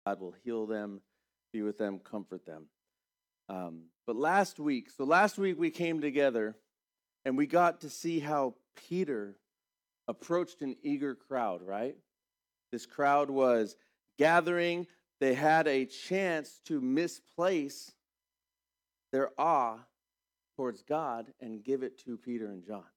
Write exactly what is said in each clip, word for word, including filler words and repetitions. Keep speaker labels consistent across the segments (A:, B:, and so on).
A: God will heal them, be with them, comfort them. Um, but last week, so last week we came together and we got to see how Peter approached an eager crowd, right? This crowd was gathering. They had a chance to misplace their awe towards God and give it to Peter and John.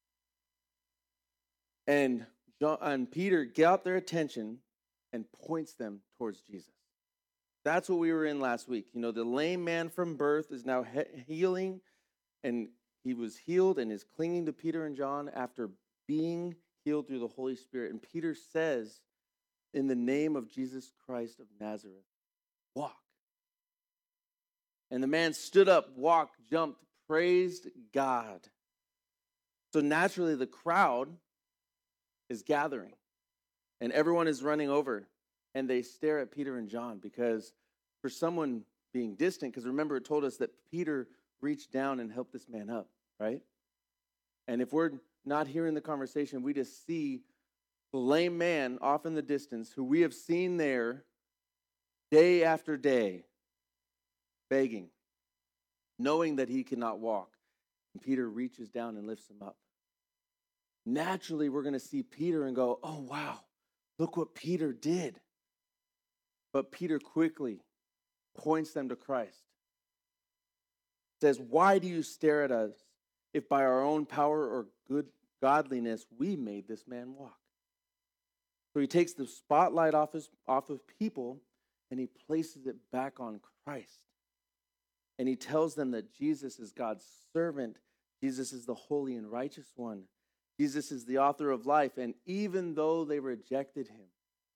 A: And, John, and Peter got their attention and points them towards Jesus. That's what we were in last week. You know, the lame man from birth is now he- healing, and he was healed and is clinging to Peter and John after being healed through the Holy Spirit. And Peter says, in the name of Jesus Christ of Nazareth, walk. And the man stood up, walked, jumped, praised God. So naturally, the crowd is gathering, and everyone is running over, and they stare at Peter and John because for someone being distant, because remember it told us that Peter reached down and helped this man up, right? And if we're not hearing the conversation, we just see the lame man off in the distance who we have seen there day after day, begging, knowing that he cannot walk. And Peter reaches down and lifts him up. Naturally, we're going to see Peter and go, oh, wow, look what Peter did. But Peter quickly points them to Christ. Says, why do you stare at us if by our own power or good godliness we made this man walk? So he takes the spotlight off, his, off of people and he places it back on Christ. And he tells them that Jesus is God's servant. Jesus is the holy and righteous one. Jesus is the author of life. And even though they rejected him,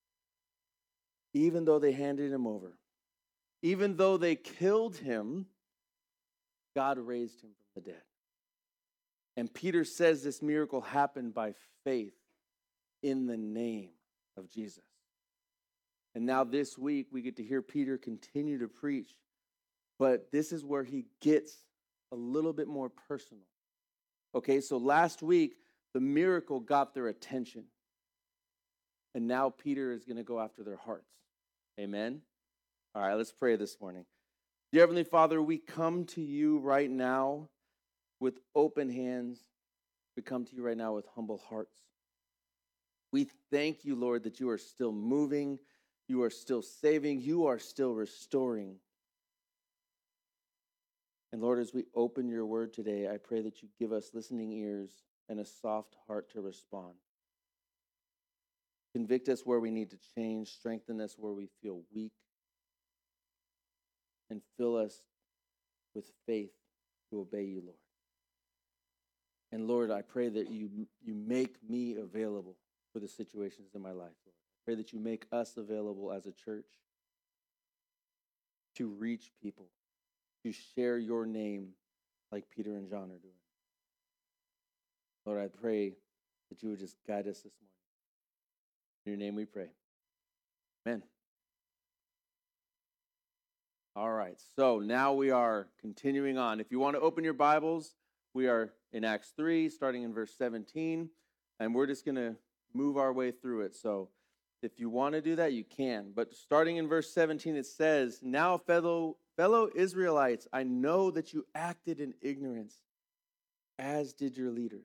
A: even though they handed him over, even though they killed him, God raised him from the dead. And Peter says this miracle happened by faith in the name of Jesus. And now this week we get to hear Peter continue to preach, but this is where he gets a little bit more personal. Okay, so last week the miracle got their attention, and now Peter is going to go after their hearts. Amen? All right, let's pray this morning. Dear Heavenly Father, we come to you right now with open hands. We come to you right now with humble hearts. We thank you, Lord, that you are still moving, you are still saving, you are still restoring. And Lord, as we open your word today, I pray that you give us listening ears and a soft heart to respond. Convict us where we need to change, strengthen us where we feel weak, and fill us with faith to obey you, Lord. And Lord, I pray that you, you make me available for the situations in my life, Lord. I pray that you make us available as a church to reach people, to share your name like Peter and John are doing. Lord, I pray that you would just guide us this morning. In your name we pray. Amen. All right, so now we are continuing on. If you want to open your Bibles, we are in Acts three, starting in verse seventeen, and we're just going to move our way through it. So if you want to do that, you can. But starting in verse seventeen, it says, now fellow, fellow Israelites, I know that you acted in ignorance, as did your leaders.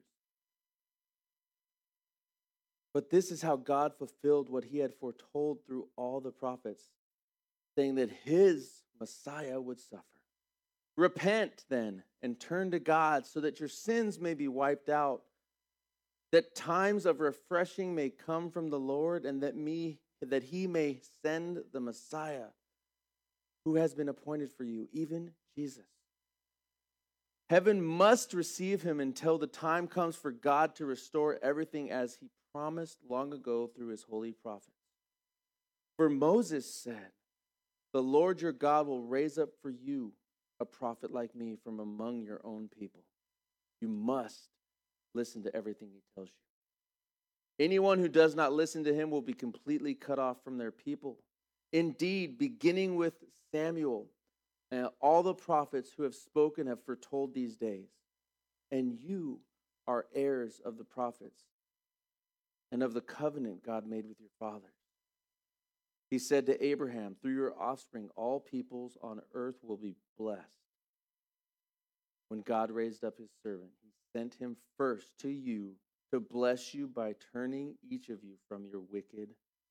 A: But this is how God fulfilled what he had foretold through all the prophets, saying that his Messiah would suffer. Repent then and turn to God so that your sins may be wiped out, that times of refreshing may come from the Lord, and that me that he may send the Messiah who has been appointed for you, even Jesus. Heaven must receive him until the time comes for God to restore everything as he promised long ago through his holy prophets. For Moses said, the Lord your God will raise up for you a prophet like me from among your own people. You must listen to everything he tells you. Anyone who does not listen to him will be completely cut off from their people. Indeed, beginning with Samuel, and all the prophets who have spoken have foretold these days. And you are heirs of the prophets and of the covenant God made with your fathers. He said to Abraham, through your offspring, all peoples on earth will be blessed. When God raised up his servant, he sent him first to you to bless you by turning each of you from your wicked.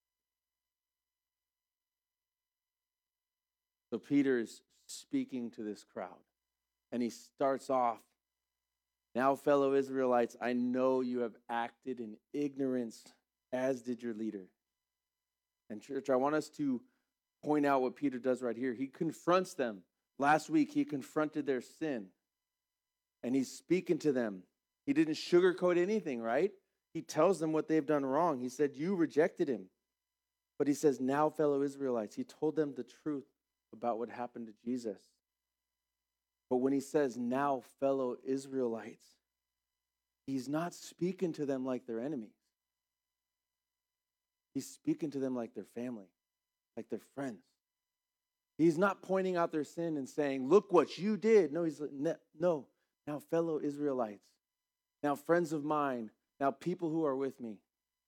A: So Peter is speaking to this crowd, and he starts off, now, fellow Israelites, I know you have acted in ignorance, as did your leader. And church, I want us to point out what Peter does right here. He confronts them. Last week, he confronted their sin, and he's speaking to them. He didn't sugarcoat anything, right? He tells them what they've done wrong. He said, you rejected him. But he says, now, fellow Israelites, he told them the truth about what happened to Jesus. But when he says, now, fellow Israelites, he's not speaking to them like they're enemies. He's speaking to them like their family, like their friends. He's not pointing out their sin and saying, look what you did. No, he's like, no, now, fellow Israelites, now, friends of mine, now, people who are with me.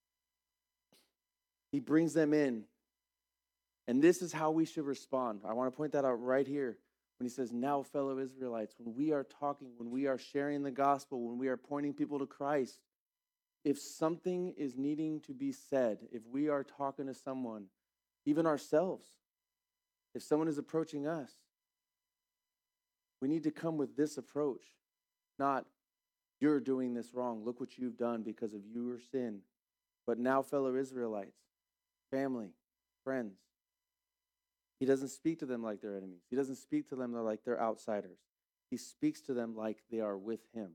A: He brings them in. And this is how we should respond. I want to point that out right here. When he says, now, fellow Israelites, when we are talking, when we are sharing the gospel, when we are pointing people to Christ, if something is needing to be said, if we are talking to someone, even ourselves, if someone is approaching us, we need to come with this approach, not, you're doing this wrong. Look what you've done because of your sin. But now, fellow Israelites, family, friends, he doesn't speak to them like they're enemies. He doesn't speak to them like they're outsiders. He speaks to them like they are with him.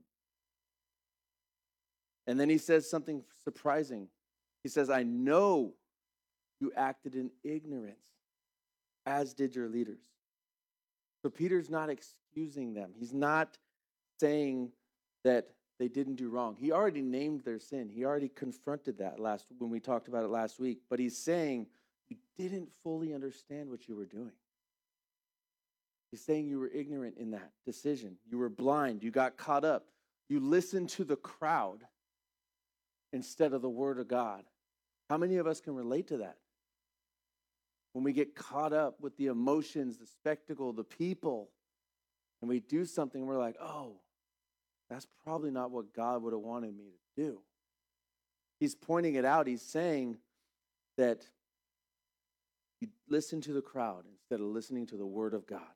A: And then he says something surprising. He says, I know you acted in ignorance, as did your leaders. So Peter's not excusing them. He's not saying that they didn't do wrong. He already named their sin. He already confronted that last when we talked about it last week. But he's saying, you didn't fully understand what you were doing. He's saying you were ignorant in that decision. You were blind. You got caught up. You listened to the crowd instead of the word of God. How many of us can relate to that? When we get caught up with the emotions, the spectacle, the people, and we do something, we're like, oh, that's probably not what God would have wanted me to do. He's pointing it out. He's saying that you listen to the crowd instead of listening to the word of God.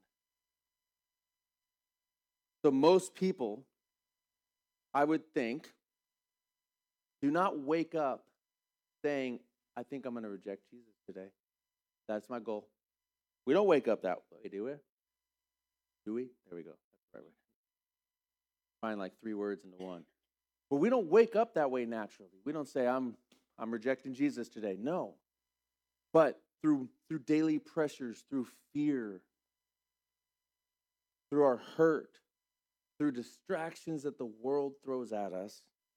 A: So most people, I would think, do not wake up saying, I think I'm going to reject Jesus today. That's my goal. We don't wake up that way, do we? Do we? There we go. That's the right way. Find like three words into one. But we don't wake up that way naturally. We don't say, I'm I'm rejecting Jesus today. No. But through through daily pressures, through fear, through our hurt, through distractions that the world throws at us,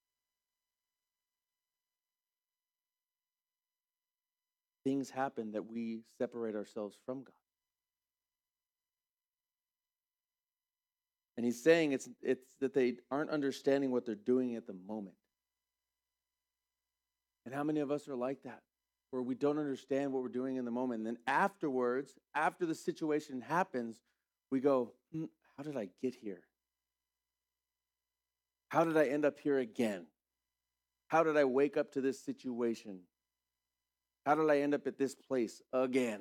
A: things happen that we separate ourselves from God. And he's saying it's it's that they aren't understanding what they're doing at the moment. And how many of us are like that? Where we don't understand what we're doing in the moment. And then afterwards, after the situation happens, we go, hmm, how did I get here? How did I end up here again? How did I wake up to this situation? How did I end up at this place again?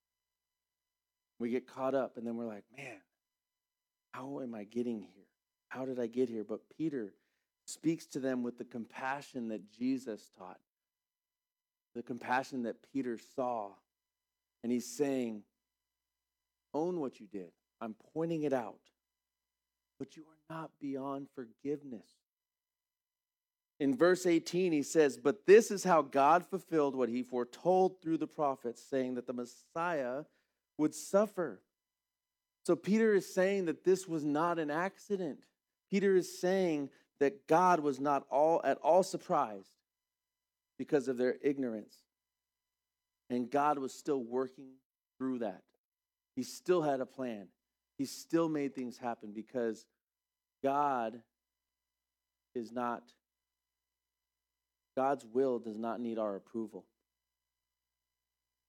A: We get caught up and then we're like, man, how am I getting here? How did I get here? But Peter speaks to them with the compassion that Jesus taught, the compassion that Peter saw. And he's saying, own what you did. I'm pointing it out. But you are not beyond forgiveness. In verse eighteen, he says, but this is how God fulfilled what he foretold through the prophets, saying that the Messiah would suffer. So Peter is saying that this was not an accident. Peter is saying that God was not all at all surprised because of their ignorance. And God was still working through that. He still had a plan. He still made things happen because God is not, God's will does not need our approval.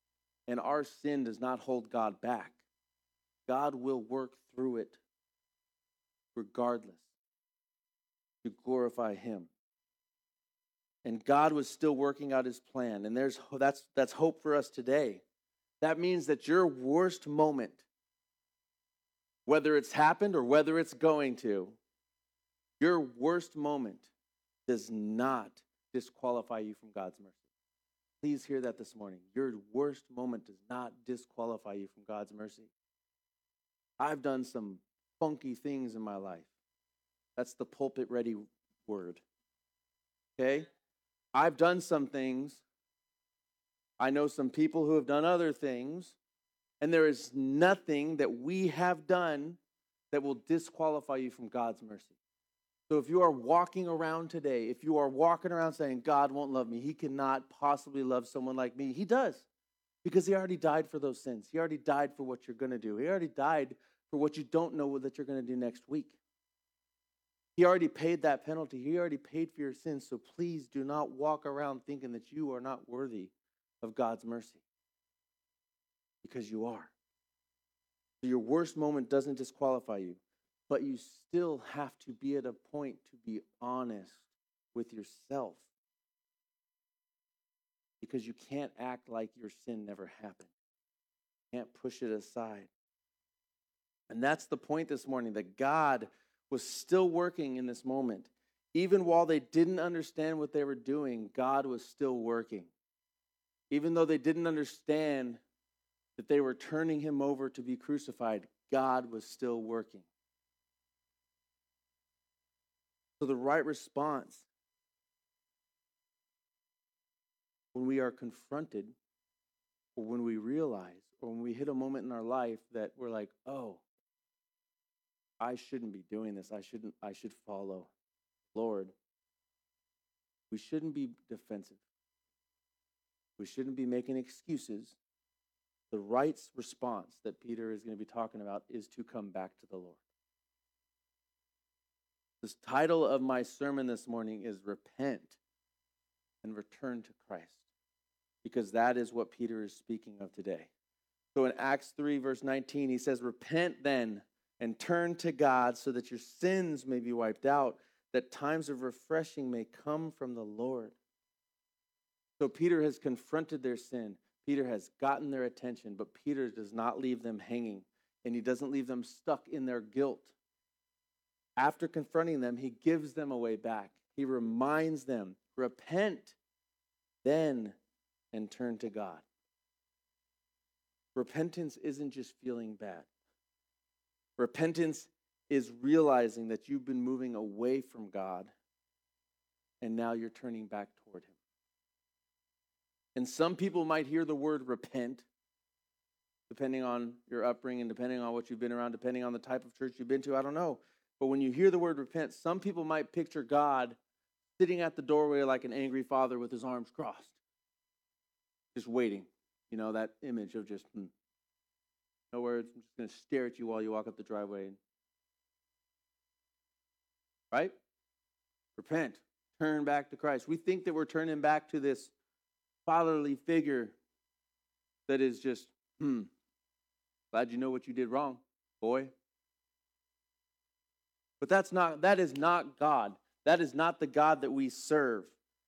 A: And our sin does not hold God back. God will work through it regardless to glorify him. And God was still working out his plan. And there's that's that's hope for us today. That means that your worst moment, whether it's happened or whether it's going to, your worst moment does not disqualify you from God's mercy. Please hear that this morning. Your worst moment does not disqualify you from God's mercy. I've done some funky things in my life. That's the pulpit ready word. Okay? I've done some things. I know some people who have done other things. And there is nothing that we have done that will disqualify you from God's mercy. So if you are walking around today, if you are walking around saying, God won't love me, he cannot possibly love someone like me, he does. Because he already died for those sins. He already died for what you're going to do. He already died for what you don't know that you're going to do next week. He already paid that penalty. He already paid for your sins. So please do not walk around thinking that you are not worthy of God's mercy. Because you are. So your worst moment doesn't disqualify you. But you still have to be at a point to be honest with yourself. Because you can't act like your sin never happened. You can't push it aside. And that's the point this morning, that God was still working in this moment. Even while they didn't understand what they were doing, God was still working. Even though they didn't understand that they were turning him over to be crucified, God was still working. So the right response when we are confronted, or when we realize, or when we hit a moment in our life that we're like, oh, I shouldn't be doing this. I shouldn't, I should follow Lord. We shouldn't be defensive. We shouldn't be making excuses. The right response that Peter is going to be talking about is to come back to the Lord. This title of my sermon this morning is Repent and Return to Christ, because that is what Peter is speaking of today. So in Acts three, verse nineteen, he says, repent then and turn to God so that your sins may be wiped out, that times of refreshing may come from the Lord. So Peter has confronted their sin. Peter has gotten their attention, but Peter does not leave them hanging, and he doesn't leave them stuck in their guilt. After confronting them, he gives them a way back. He reminds them, repent then and turn to God. Repentance isn't just feeling bad. Repentance is realizing that you've been moving away from God and now you're turning back toward him. And some people might hear the word repent, depending on your upbringing, depending on what you've been around, depending on the type of church you've been to, I don't know. But when you hear the word repent, some people might picture God sitting at the doorway like an angry father with his arms crossed, just waiting. You know, that image of just, hmm, no words, I'm just going to stare at you while you walk up the driveway. Right? Repent. Turn back to Christ. We think that we're turning back to this fatherly figure that is just, hmm, glad you know what you did wrong, boy. But that's not, that is not God. That is not the God that we serve.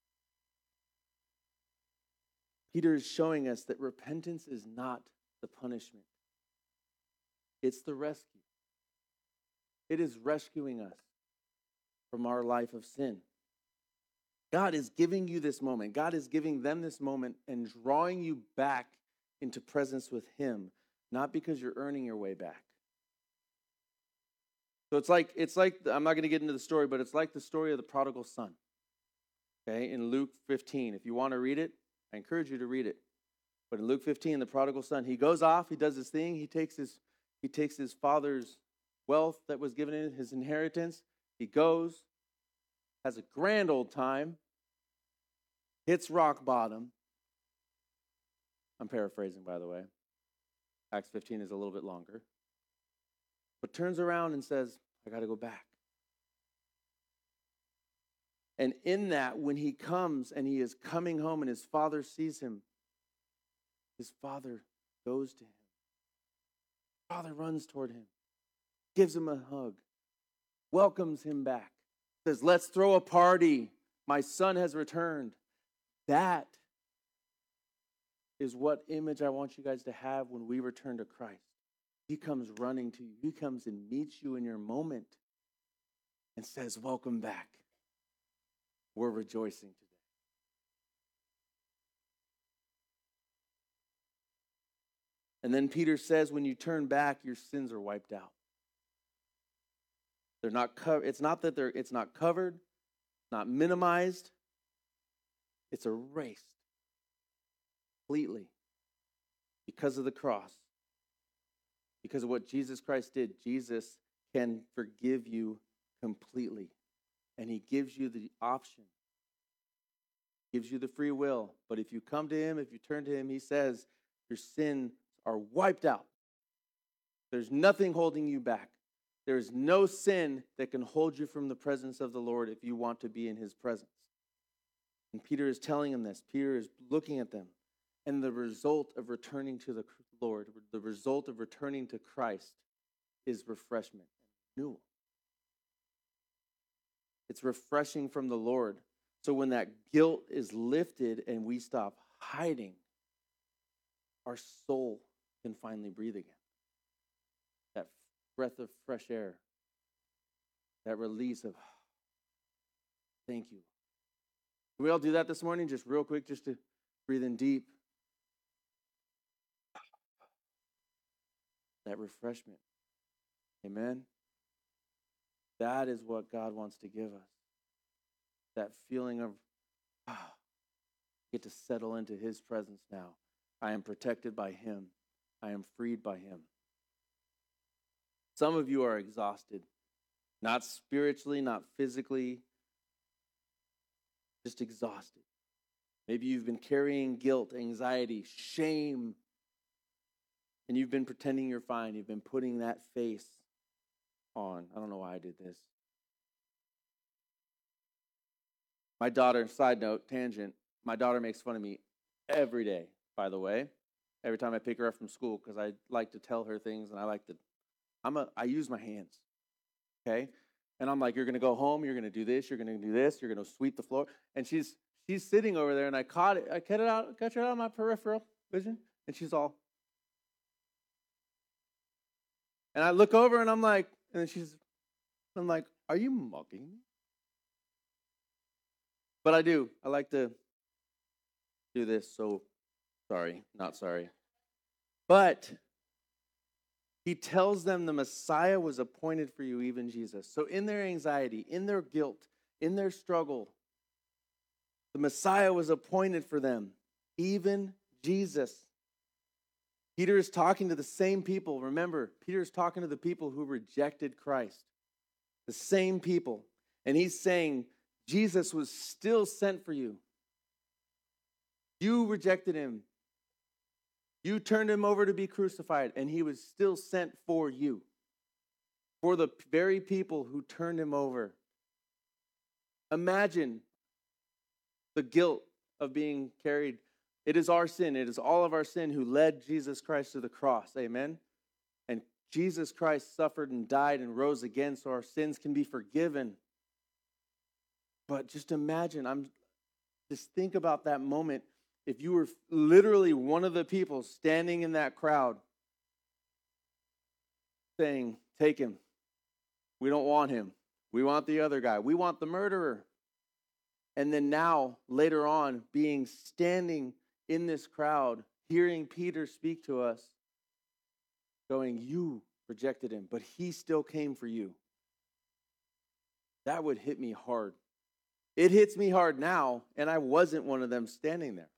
A: Peter is showing us that repentance is not the punishment. It's the rescue. It is rescuing us from our life of sin. God is giving you this moment. God is giving them this moment and drawing you back into presence with him, not because you're earning your way back. So it's like, it's like, I'm not going to get into the story, but it's like the story of the prodigal son. Okay, in Luke fifteen. If you want to read it, I encourage you to read it. But in Luke fifteen, the prodigal son, he goes off, he does his thing, he takes his, he takes his father's wealth that was given him, his inheritance, he goes, has a grand old time, hits rock bottom. I'm paraphrasing, by the way. Acts fifteen is a little bit longer. But turns around and says, I got to go back. And in that, when he comes and he is coming home and his father sees him, his father goes to him. Father runs toward him, gives him a hug, welcomes him back, says, let's throw a party. My son has returned. That is what image I want you guys to have when we return to Christ. He comes running to you. He comes and meets you in your moment and says, welcome back. We're rejoicing today. And then Peter says, when you turn back, your sins are wiped out. They're not co- it's not that they're it's not covered, not minimized. It's erased completely because of the cross. Because of what Jesus Christ did. Jesus can forgive you completely. And he gives you the option. Gives you the free will. But if you come to him, if you turn to him, he says, your sins are wiped out. There's nothing holding you back. There is no sin that can hold you from the presence of the Lord if you want to be in his presence. And Peter is telling him this. Peter is looking at them. And the result of returning to the Lord, the result of returning to Christ is refreshment and renewal. It's refreshing from the Lord. So when that guilt is lifted and we stop hiding, our soul can finally breathe again. That breath of fresh air, that release of, thank you. Can we all do that this morning, just real quick, just to breathe in deep? That refreshment. Amen? That is what God wants to give us. That feeling of, ah, get to settle into his presence now. I am protected by him. I am freed by him. Some of you are exhausted. Not spiritually, not physically. Just exhausted. Maybe you've been carrying guilt, anxiety, shame. And you've been pretending you're fine. You've been putting that face on. I don't know why I did this. My daughter, side note, tangent, my daughter makes fun of me every day, by the way. Every time I pick her up from school, because I like to tell her things and I like to, I'm a, I use my hands, okay? And I'm like, you're going to go home, you're going to do this, you're going to do this, you're going to sweep the floor. And she's she's sitting over there and I caught it, I cut it out, cut it out of my peripheral vision, and she's all, and I look over and I'm like, and then she's, I'm like, are you mocking me? But I do. I like to do this, so sorry, not sorry. But he tells them the Messiah was appointed for you, even Jesus. So in their anxiety, in their guilt, in their struggle, the Messiah was appointed for them, even Jesus. Peter is talking to the same people. Remember, Peter is talking to the people who rejected Christ. The same people. And he's saying, Jesus was still sent for you. You rejected him. You turned him over to be crucified, and he was still sent for you. For the very people who turned him over. Imagine the guilt of being carried. It is our sin. It is all of our sin who led Jesus Christ to the cross. Amen? And Jesus Christ suffered and died and rose again so our sins can be forgiven. But just imagine, I'm just think about that moment. If you were literally one of the people standing in that crowd saying, take him. We don't want him. We want the other guy. We want the murderer. And then now, later on, being standing in this crowd, hearing Peter speak to us, going, you rejected him, but he still came for you. That would hit me hard. It hits me hard now, and I wasn't one of them standing there.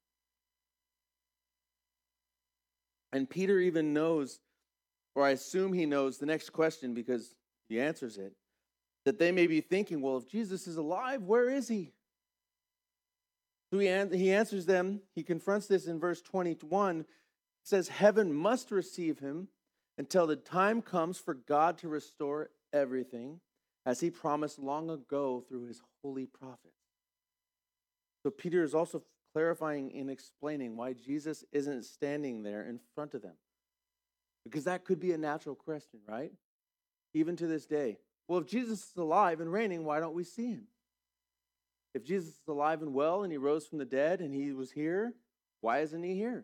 A: And Peter even knows, or I assume he knows the next question because he answers it, that they may be thinking, well, if Jesus is alive, where is he? So he, he answers them, he confronts this in verse twenty-one. It says, heaven must receive him until the time comes for God to restore everything, as he promised long ago through his holy prophets. So Peter is also clarifying and explaining why Jesus isn't standing there in front of them. Because that could be a natural question, right? Even to this day. Well, if Jesus is alive and reigning, why don't we see him? If Jesus is alive and well and he rose from the dead and he was here, why isn't he here?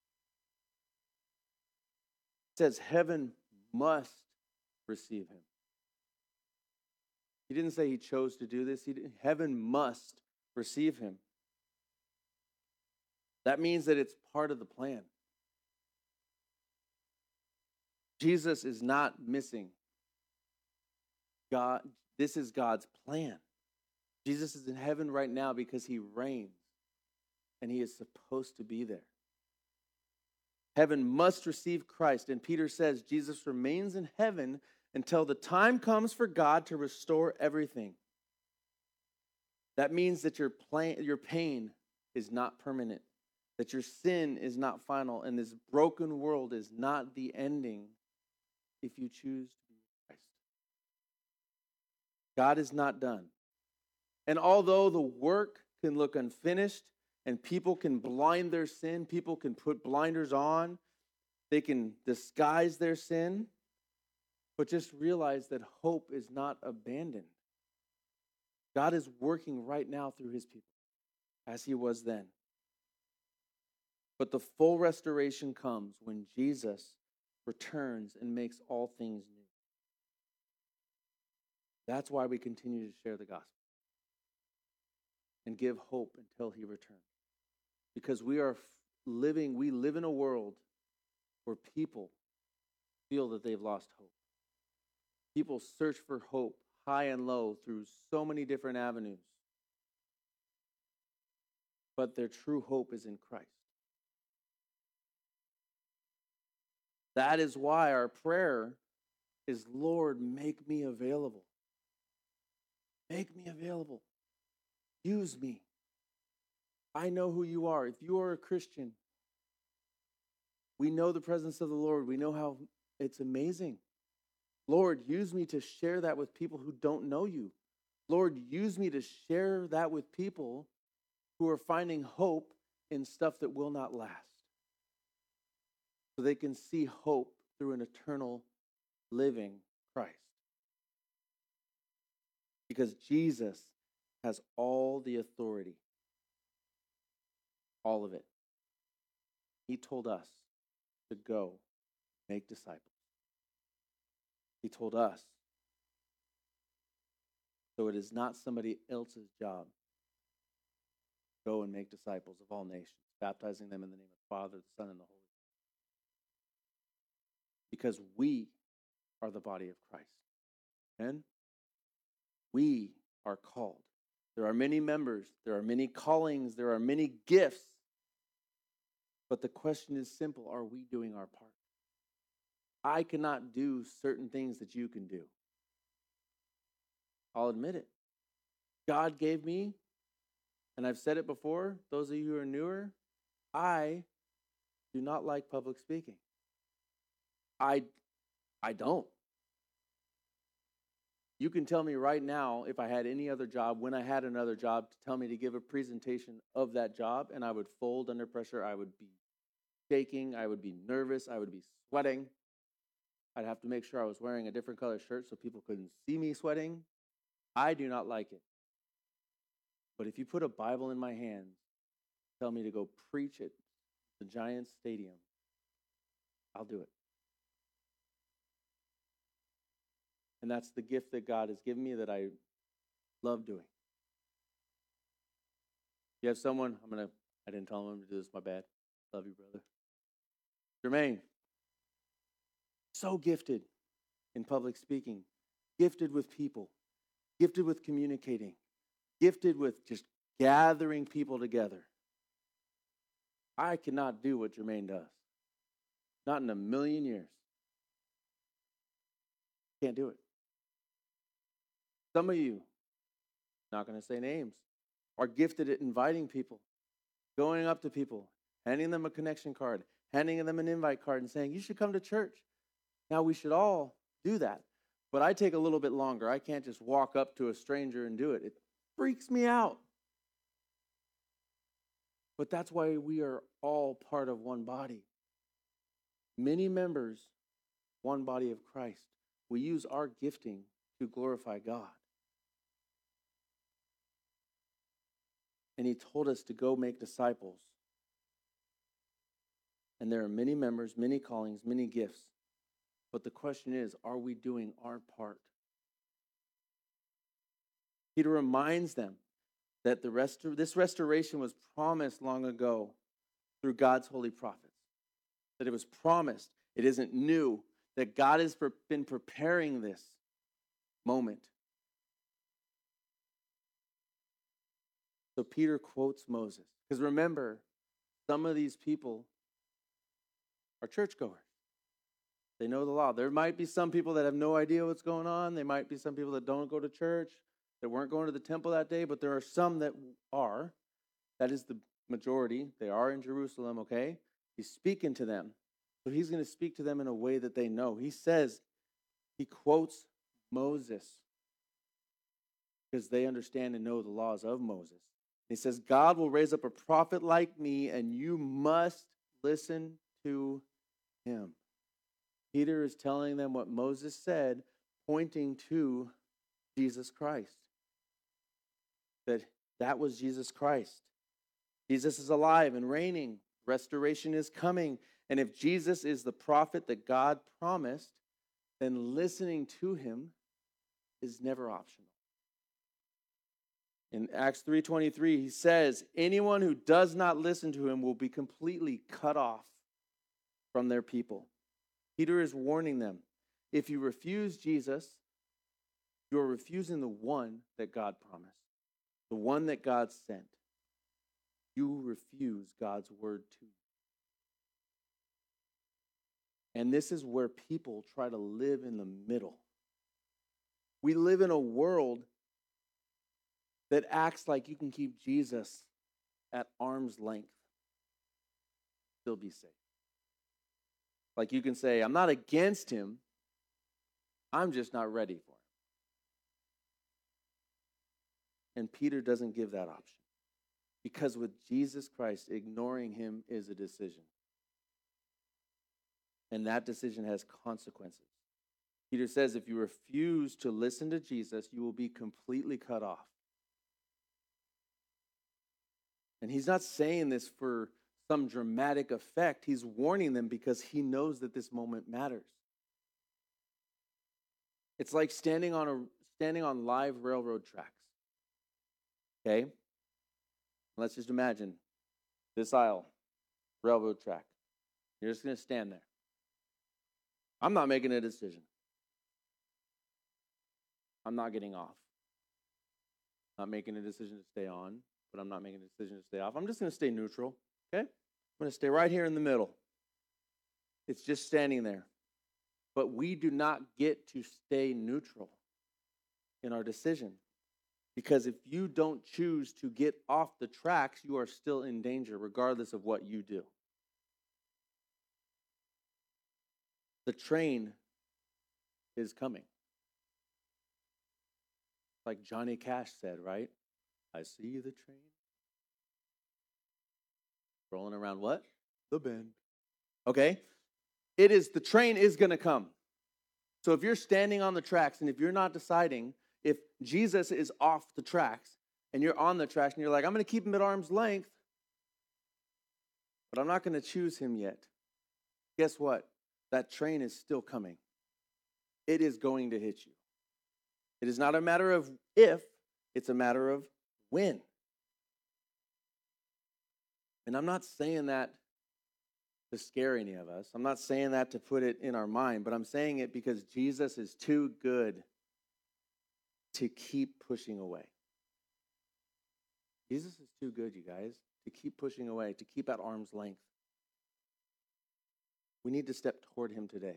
A: It says heaven must receive him. He didn't say he chose to do this. He didn't, heaven must receive him. That means that it's part of the plan. Jesus is not missing. God, this is God's plan. Jesus is in heaven right now because he reigns, and he is supposed to be there. Heaven must receive Christ, and Peter says Jesus remains in heaven until the time comes for God to restore everything. That means that your plan, your pain is not permanent, that your sin is not final, and this broken world is not the ending if you choose to be Christ. God is not done. And although the work can look unfinished and people can blind their sin, people can put blinders on, they can disguise their sin, but just realize that hope is not abandoned. God is working right now through his people, as he was then. But the full restoration comes when Jesus returns and makes all things new. That's why we continue to share the gospel and give hope until he returns. Because we are living, we live in a world where people feel that they've lost hope. People search for hope high and low through so many different avenues. But their true hope is in Christ. That is why our prayer is, Lord, make me available. Make me available. Use me. I know who you are. If you are a Christian, we know the presence of the Lord. We know how it's amazing. Lord, use me to share that with people who don't know you. Lord, use me to share that with people who are finding hope in stuff that will not last, so they can see hope through an eternal living Christ. Because Jesus has all the authority, all of it. He told us to go make disciples. He told us. So it is not somebody else's job. Go and make disciples of all nations, baptizing them in the name of the Father, the Son, and the Holy Spirit. Because we are the body of Christ. And we are called. There are many members, there are many callings, there are many gifts. But the question is simple: are we doing our part? I cannot do certain things that you can do. I'll admit it. God gave me, and I've said it before, those of you who are newer, I do not like public speaking. I, I don't. You can tell me right now, if I had any other job, when I had another job, to tell me to give a presentation of that job, and I would fold under pressure. I would be shaking. I would be nervous. I would be sweating. I'd have to make sure I was wearing a different color shirt so people couldn't see me sweating. I do not like it. But if you put a Bible in my hands, tell me to go preach at the Giants Stadium, I'll do it. And that's the gift that God has given me that I love doing. You have someone, I'm going to, I didn't tell him to do this, my bad. Love you, brother. Jermaine, so gifted in public speaking, gifted with people, gifted with communicating, gifted with just gathering people together. I cannot do what Jermaine does. Not in a million years. Can't do it. Some of you, not going to say names, are gifted at inviting people, going up to people, handing them a connection card, handing them an invite card and saying, you should come to church. Now, we should all do that. But I take a little bit longer. I can't just walk up to a stranger and do it. It freaks me out. But that's why we are all part of one body. Many members, one body of Christ. We use our gifting to glorify God. And he told us to go make disciples. And there are many members, many callings, many gifts. But the question is, are we doing our part? Peter reminds them that the rest, this restoration was promised long ago through God's holy prophets. That it was promised. It isn't new. That God has been preparing this moment. So Peter quotes Moses. Because remember, some of these people are churchgoers. They know the law. There might be some people that have no idea what's going on. There might be some people that don't go to church, that weren't going to the temple that day, but there are some that are. That is the majority. They are in Jerusalem, okay? He's speaking to them. So he's going to speak to them in a way that they know. He says, he quotes Moses because they understand and know the laws of Moses. He says, God will raise up a prophet like me, and you must listen to him. Peter is telling them what Moses said, pointing to Jesus Christ. That that was Jesus Christ. Jesus is alive and reigning. Restoration is coming. And if Jesus is the prophet that God promised, then listening to him is never optional. In Acts three twenty-three, he says, anyone who does not listen to him will be completely cut off from their people. Peter is warning them, if you refuse Jesus, you're refusing the one that God promised, the one that God sent. You refuse God's word to you. And this is where people try to live in the middle. We live in a world that acts like you can keep Jesus at arm's length, still be safe. Like you can say, I'm not against him, I'm just not ready for him. And Peter doesn't give that option. Because with Jesus Christ, ignoring him is a decision. And that decision has consequences. Peter says, if you refuse to listen to Jesus, you will be completely cut off. And he's not saying this for some dramatic effect. He's warning them because he knows that this moment matters. It's like standing on a standing on live railroad tracks. Okay? Let's just imagine this aisle, railroad track. You're just going to stand there. I'm not making a decision. I'm not getting off. Not making a decision to stay on, but I'm not making a decision to stay off. I'm just going to stay neutral, okay? I'm going to stay right here in the middle. It's just standing there. But we do not get to stay neutral in our decision. Because if you don't choose to get off the tracks, you are still in danger, regardless of what you do. The train is coming. Like Johnny Cash said, right? I see the train rolling around what? The bend. Okay? It is, the train is going to come. So if you're standing on the tracks and if you're not deciding, if Jesus is off the tracks and you're on the tracks and you're like, I'm going to keep him at arm's length, but I'm not going to choose him yet. Guess what? That train is still coming. It is going to hit you. It is not a matter of if, it's a matter of when. And I'm not saying that to scare any of us. I'm not saying that to put it in our mind, but I'm saying it because Jesus is too good to keep pushing away. Jesus is too good, you guys, to keep pushing away, to keep at arm's length. We need to step toward him today.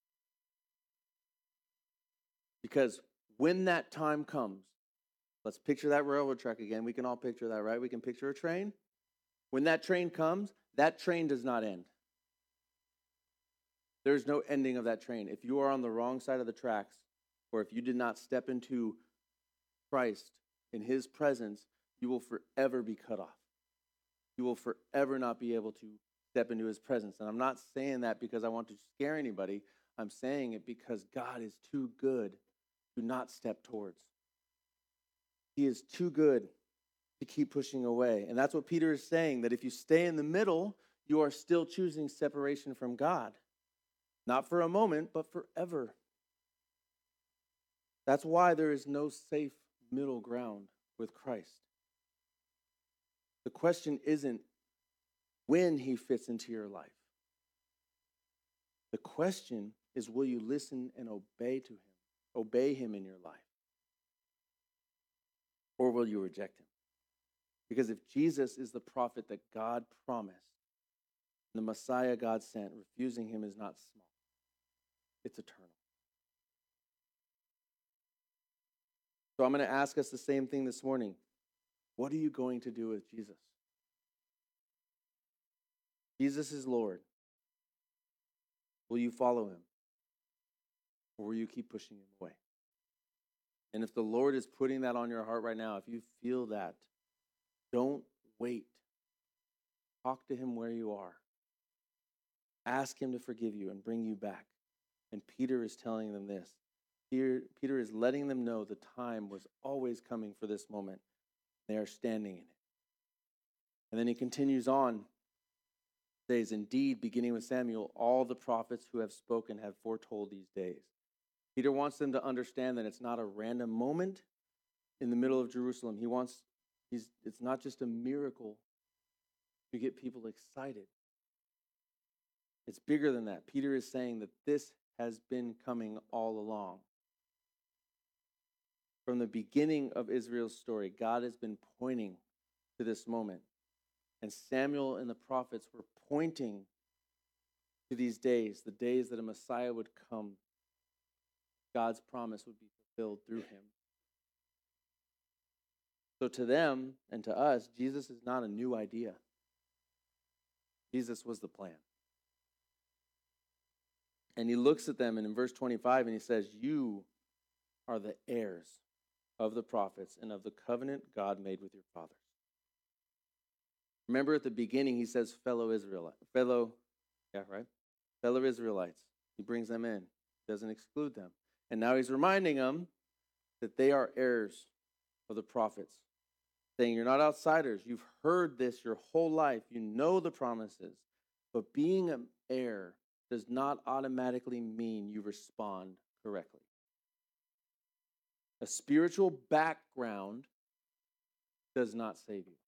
A: Because when that time comes, let's picture that railroad track again. We can all picture that, right? We can picture a train. When that train comes, that train does not end. There's no ending of that train. If you are on the wrong side of the tracks, or if you did not step into Christ in his presence, you will forever be cut off. you will forever not be able to step into his presence. And I'm not saying that because I want to scare anybody. I'm saying it because God is too good to not step towards. He is too good to keep pushing away. And that's what Peter is saying, that if you stay in the middle, you are still choosing separation from God. Not for a moment, but forever. That's why there is no safe middle ground with Christ. The question isn't when he fits into your life. The question is, will you listen and obey to him, obey him in your life? Or will you reject him? Because if Jesus is the prophet that God promised, the Messiah God sent, refusing him is not small. It's eternal. So I'm going to ask us the same thing this morning. What are you going to do with Jesus? Jesus is Lord. Will you follow him? Or will you keep pushing him away? And if the Lord is putting that on your heart right now, if you feel that, don't wait. Talk to him where you are. Ask him to forgive you and bring you back. And Peter is telling them this. Peter, Peter is letting them know the time was always coming for this moment. They are standing in it. And then he continues on. Says, indeed, beginning with Samuel, all the prophets who have spoken have foretold these days. Peter wants them to understand that it's not a random moment in the middle of Jerusalem. He wants, he's, it's not just a miracle to get people excited. It's bigger than that. Peter is saying that this has been coming all along. From the beginning of Israel's story, God has been pointing to this moment. And Samuel and the prophets were pointing to these days, the days that a Messiah would come. God's promise would be fulfilled through him. So to them and to us, Jesus is not a new idea. Jesus was the plan. And he looks at them, and in verse twenty-five, and he says, you are the heirs of the prophets and of the covenant God made with your fathers. Remember at the beginning, he says, fellow Israelites. Fellow, yeah, right? Fellow Israelites. He brings them in. Doesn't exclude them. And now he's reminding them that they are heirs of the prophets. Saying you're not outsiders. You've heard this your whole life. You know the promises. But being an heir does not automatically mean you respond correctly. A spiritual background does not save you.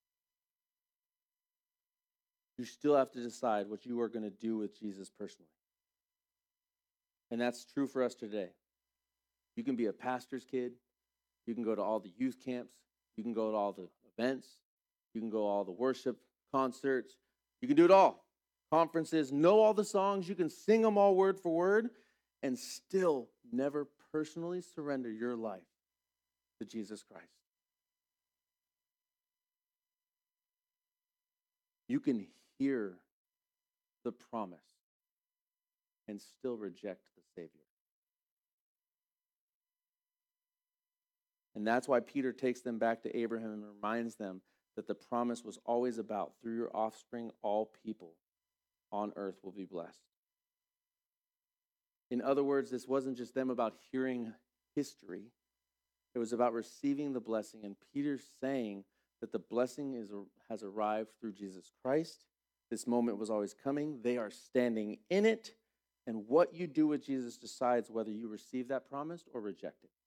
A: You still have to decide what you are going to do with Jesus personally. And that's true for us today. You can be a pastor's kid. You can go to all the youth camps. You can go to all the events. You can go to all the worship concerts. You can do it all. Conferences, know all the songs. You can sing them all word for word and still never personally surrender your life to Jesus Christ. You can hear the promise and still reject the Savior. And that's why Peter takes them back to Abraham and reminds them that the promise was always about, through your offspring, all people on earth will be blessed. In other words, this wasn't just them about hearing history. It was about receiving the blessing. And Peter's saying that the blessing is has arrived through Jesus Christ. This moment was always coming. They are standing in it. And what you do with Jesus decides whether you receive that promise or reject it.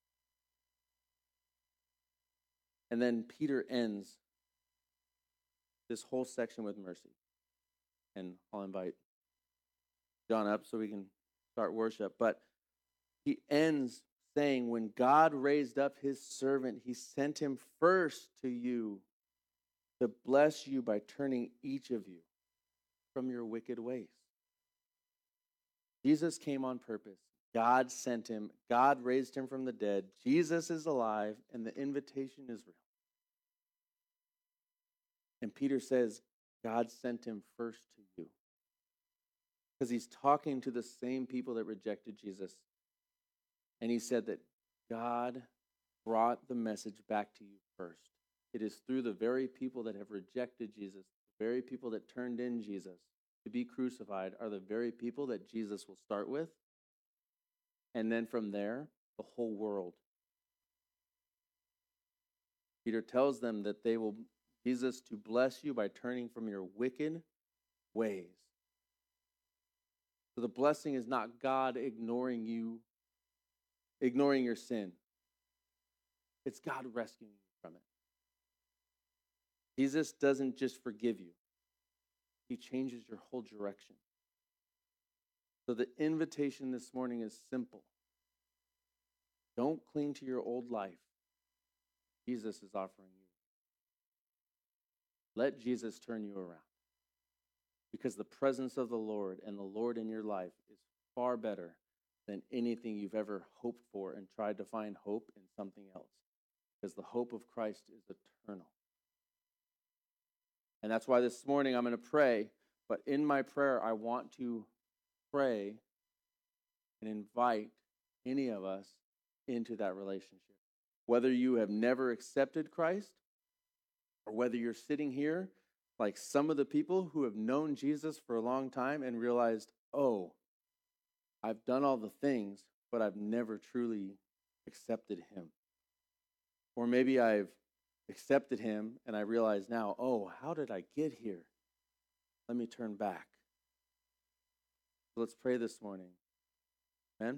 A: And then Peter ends this whole section with mercy. And I'll invite John up so we can start worship. But he ends saying, when God raised up his servant, he sent him first to you to bless you by turning each of you from your wicked ways. Jesus came on purpose. God sent him. God raised him from the dead. Jesus is alive, and the invitation is real. And Peter says, God sent him first to you. Because he's talking to the same people that rejected Jesus. And he said that God brought the message back to you first. It is through the very people that have rejected Jesus, the very people that turned in Jesus to be crucified are the very people that Jesus will start with. And then from there, the whole world. Peter tells them that they will, Jesus, to bless you by turning from your wicked ways. So the blessing is not God ignoring you, ignoring your sin. It's God rescuing you from it. Jesus doesn't just forgive you. He changes your whole direction. So the invitation this morning is simple. Don't cling to your old life. Jesus is offering you. Let Jesus turn you around. Because the presence of the Lord and the Lord in your life is far better than anything you've ever hoped for and tried to find hope in something else. Because the hope of Christ is eternal. And that's why this morning I'm going to pray. But in my prayer, I want to pray and invite any of us into that relationship. Whether you have never accepted Christ or whether you're sitting here like some of the people who have known Jesus for a long time and realized, oh, I've done all the things, but I've never truly accepted him. Or maybe I've accepted him and I realize now, oh, how did I get here? Let me turn back. So let's pray this morning. Amen.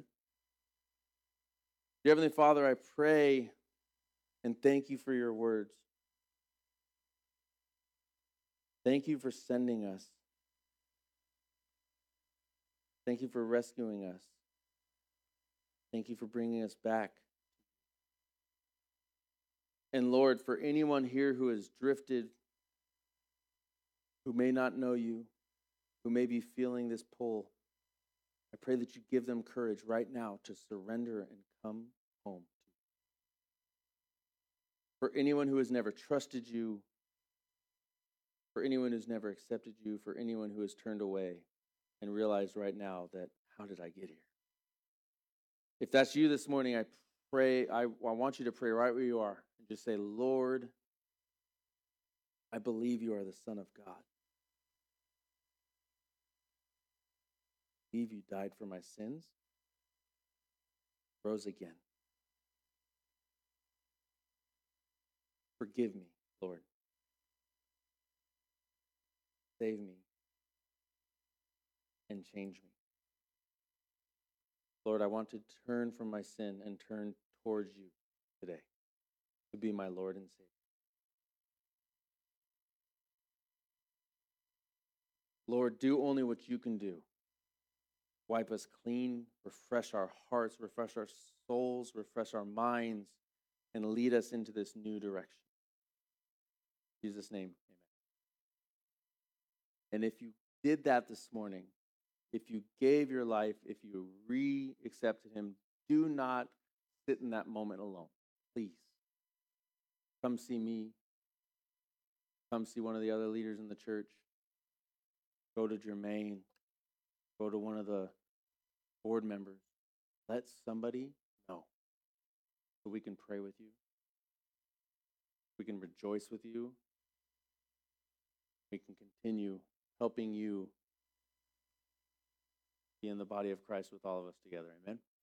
A: Dear Heavenly Father, I pray and thank you for your words. Thank you for sending us. Thank you for rescuing us. Thank you for bringing us back. And Lord, for anyone here who has drifted, who may not know you, who may be feeling this pull, I pray that you give them courage right now to surrender and come home. For anyone who has never trusted you, for anyone who's never accepted you, for anyone who has turned away and realized right now that, how did I get here? If that's you this morning, I pray, I, I want you to pray right where you are and just say, Lord, I believe you are the Son of God. I believe you died for my sins, rose again. Forgive me, Lord. Save me and change me. Lord, I want to turn from my sin and turn towards you today to be my Lord and Savior. Lord, do only what you can do. Wipe us clean, refresh our hearts, refresh our souls, refresh our minds, and lead us into this new direction. In Jesus' name, amen. And if you did that this morning, if you gave your life, if you re-accepted him, do not sit in that moment alone. Please. Come see me. Come see one of the other leaders in the church. Go to Jermaine. Go to one of the board members. Let somebody know so we can pray with you. We can rejoice with you. We can continue helping you be in the body of Christ with all of us together. Amen.